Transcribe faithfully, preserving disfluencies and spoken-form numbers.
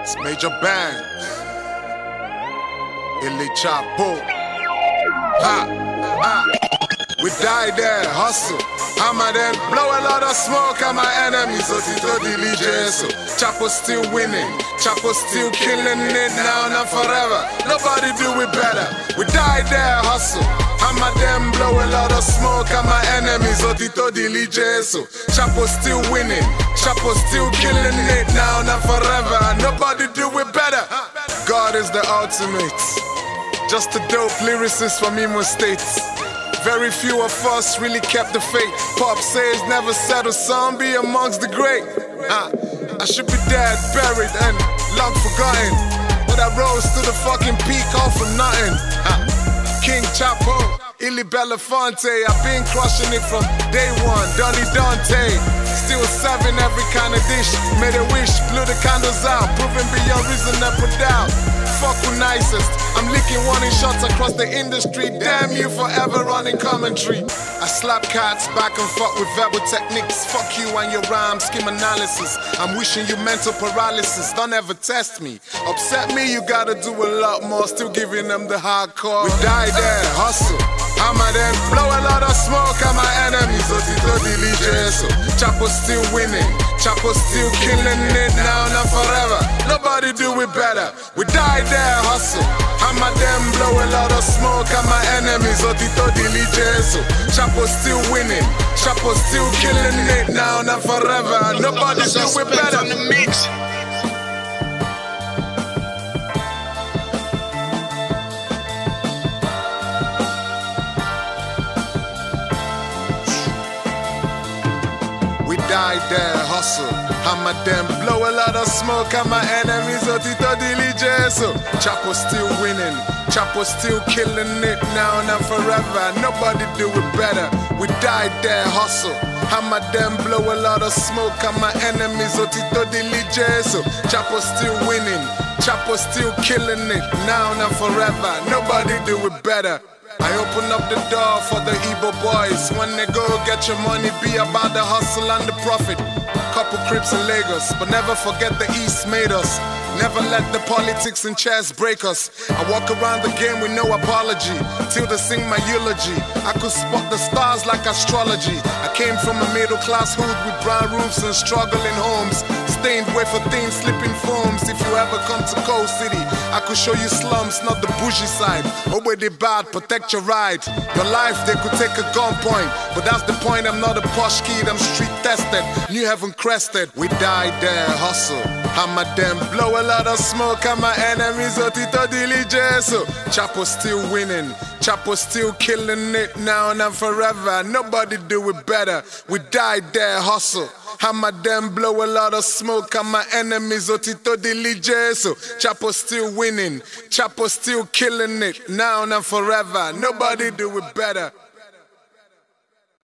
It's Major Bang, Illy Chapo. Ha, ha. We die there, hustle. I'ma then blow a lot of smoke at my enemies. Otito diligence. Chapo still winning. Chapo still killing it now and forever. Nobody do it better. We die there, hustle. I'ma then blow a lot of smoke at my enemies. Otito diligence. Chapo still winning. Chapo still killing it now and forever. Nobody do it better. God is the ultimate. Just a dope lyricist from Imo State. Very few of us really kept the faith. Pop says never settle, some be amongst the great. uh, I should be dead, buried and long forgotten, but I rose to the fucking peak all from nothing. uh, King Chapo, Illy Belafonte, I've been crushing it from day one. Donny Dante, still serving every kind of dish. Made a wish, blew the candles out, proving beyond reasonable doubt. Fuck who nicest, I'm licking warning shots across the industry. Damn you forever running commentary. I slap cats back and forth with verbal techniques. Fuck you and your rhyme scheme analysis. I'm wishing you mental paralysis, don't ever test me. Upset me, you gotta do a lot more. Still giving them the hardcore. We die there, hustle. I'ma then blow a lot of smoke at my enemies. Otito diligence. Chapo still winning. Chapo still killing it now and forever. Nobody do it better. We die there, hustle. I'ma then blow a lot of smoke at my enemies. Otito diligence. Chapo still winning. Chapo still killing it now and forever. Nobody do it better. On the mix. We die there, hustle. I'ma then blow a lot of smoke at my enemies. Otito diligence. Chapo still winning. Chapo still killing it now and forever. Nobody do it better. We die there, hustle. I'ma then blow a lot of smoke at my enemies. Otito diligence. Chapo still winning. Chapo still killing it now and forever. Nobody do it better. I open up the door for the Igbo boys. When they go get your money, be about the hustle and the profit. Couple crips in Lagos, but never forget the East made us. Never let the politics and chess break us. I walk around the game with no apology, till they sing my eulogy. I could spot the stars like astrology. I came from a middle class hood with brown roofs and struggling homes. Stained wafer thin slipping foams. If you ever come to Cold City, I could show you slums, not the bougie side. Oh, where they bad, protect your ride. Your life, they could take a gunpoint, but that's the point, I'm not a posh kid, I'm street tested. New heaven crested. We die there, hustle. I'ma then blow a lot of smoke at my enemies. Otito diligence. Chapo still winning. Chapo still killing it now and forever. Nobody do it better. We die there, hustle. I'ma then blow a lot of smoke at my enemies. Otito diligence. Chapo still winning. Chapo still killing it now and forever. Nobody do it better.